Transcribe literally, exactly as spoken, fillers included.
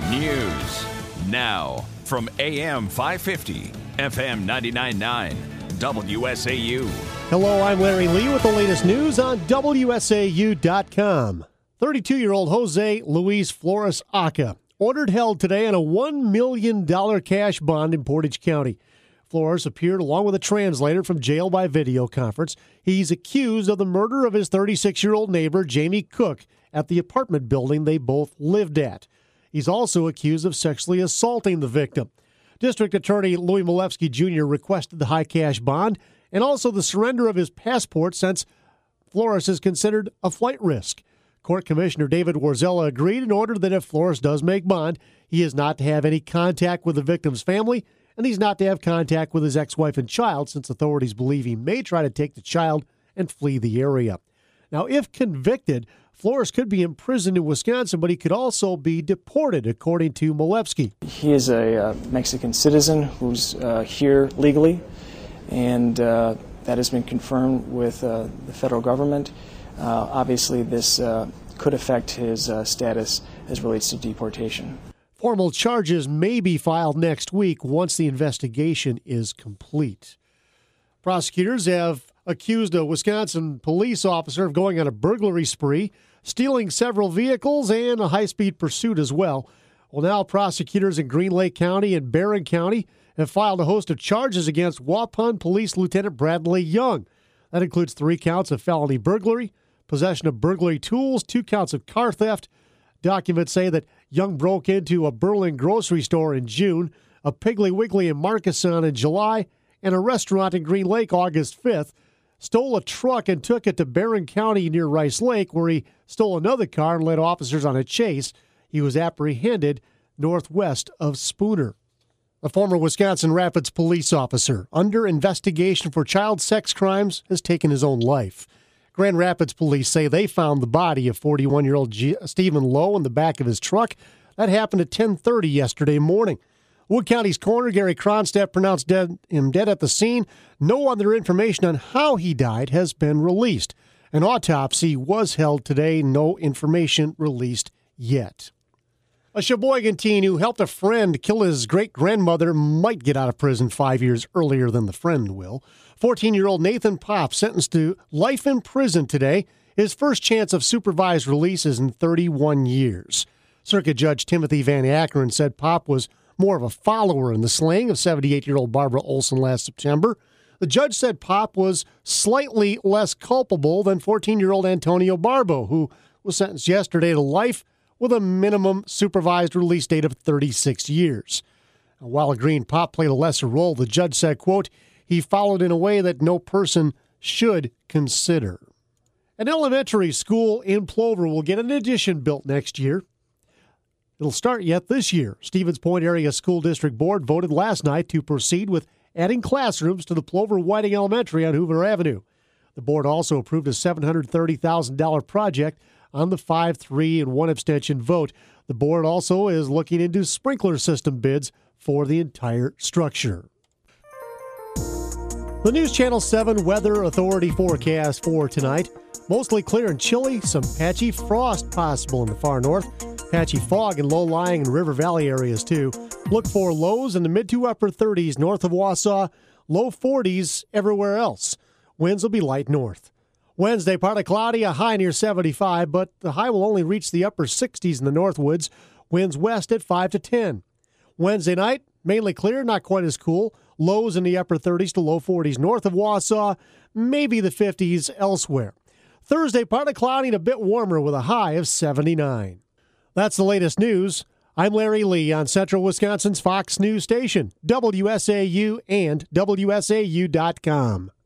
News now from A M five fifty, F M ninety-nine point nine, W S A U. Hello, I'm Larry Lee with the latest news on W S A U dot com. thirty-two-year-old Jose Luis Flores Aca ordered held today on a one million dollars cash bond in Portage County. Flores appeared along with a translator from jail by video conference. He's accused of the murder of his thirty-six-year-old neighbor, Jamie Cook, at the apartment building they both lived at. He's also accused of sexually assaulting the victim. District Attorney Louis Malevsky Junior requested the high cash bond and also the surrender of his passport since Flores is considered a flight risk. Court Commissioner David Warzella agreed and ordered that if Flores does make bond, he is not to have any contact with the victim's family, and he's not to have contact with his ex-wife and child since authorities believe he may try to take the child and flee the area. Now, if convicted, Flores could be imprisoned in Wisconsin, but he could also be deported, according to Malevsky. He is a uh, Mexican citizen who's uh, here legally, and uh, that has been confirmed with uh, the federal government. Uh, obviously, this uh, could affect his uh, status as relates to deportation. Formal charges may be filed next week once the investigation is complete. Prosecutors have accused a Wisconsin police officer of going on a burglary spree, stealing several vehicles, and a high-speed pursuit as well. Well, now prosecutors in Green Lake County and Barron County have filed a host of charges against Waupun Police Lieutenant Bradley Young. That includes three counts of felony burglary, possession of burglary tools, two counts of car theft. Documents say that Young broke into a Berlin grocery store in June, a Piggly Wiggly in Markesan in July, and a restaurant in Green Lake August fifth, stole a truck and took it to Barron County near Rice Lake, where he stole another car and led officers on a chase. He was apprehended northwest of Spooner. A former Wisconsin Rapids police officer under investigation for child sex crimes has taken his own life. Grand Rapids police say they found the body of forty-one-year-old G- Stephen Lowe in the back of his truck. That happened at ten thirty yesterday morning. Wood County's coroner, Gary Cronstadt, pronounced dead, him dead at the scene. No other information on how he died has been released. An autopsy was held today. No information released yet. A Sheboygan teen who helped a friend kill his great-grandmother might get out of prison five years earlier than the friend will. fourteen-year-old Nathan Pop sentenced to life in prison today, his first chance of supervised release is in thirty-one years. Circuit Judge Timothy Van Ackeren said Pop was more of a follower in the slaying of seventy-eight-year-old Barbara Olson last September. The judge said Pop was slightly less culpable than fourteen-year-old Antonio Barbo, who was sentenced yesterday to life with a minimum supervised release date of thirty-six years. While agreeing Pop played a lesser role, the judge said, quote, he followed in a way that no person should consider. An elementary school in Plover will get an addition built next year. It'll start yet this year. Stevens Point Area School District Board voted last night to proceed with adding classrooms to the Plover Whiting Elementary on Hoover Avenue. The board also approved a seven hundred thirty thousand dollars project on the five three and one abstention vote. The board also is looking into sprinkler system bids for the entire structure. The News Channel seven Weather Authority forecast for tonight. Mostly clear and chilly, some patchy frost possible in the far north. Patchy fog in low-lying and river valley areas, too. Look for lows in the mid to upper thirties north of Wausau, low forties everywhere else. Winds will be light north. Wednesday, partly cloudy, a high near seventy-five, but the high will only reach the upper sixties in the Northwoods. Winds west at five to ten. Wednesday night, mainly clear, not quite as cool. Lows in the upper thirties to low forties north of Wausau, maybe the fifties elsewhere. Thursday, partly cloudy and a bit warmer with a high of seventy-nine. That's the latest news. I'm Larry Lee on Central Wisconsin's Fox News Station, W S A U and W S A U dot com.